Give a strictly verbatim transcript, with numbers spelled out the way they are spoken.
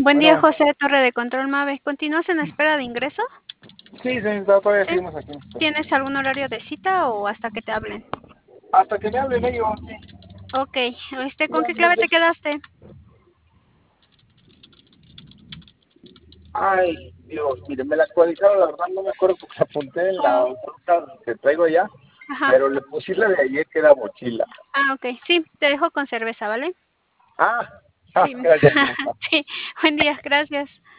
Buen día, Bueno, José, Torre de Control Mave. ¿Continúas en espera de ingreso? sí, señorita, todavía ¿Sí? seguimos aquí en espera. ¿Tienes algún horario de cita o hasta que te hablen? Hasta que me hablen ellos, sí. Ok, este, ¿con Ya, qué ya, clave ya. te quedaste? Ay, Dios, mire, me la actualizaron, la verdad no me acuerdo porque la apunté en la Oh, ruta que traigo ya, ajá. pero le puse la de ayer que era mochila. Ah, ok. Sí, te dejo con cerveza, ¿vale? Ah, ah, Sí. gracias, señorita. Sí, buen día, gracias.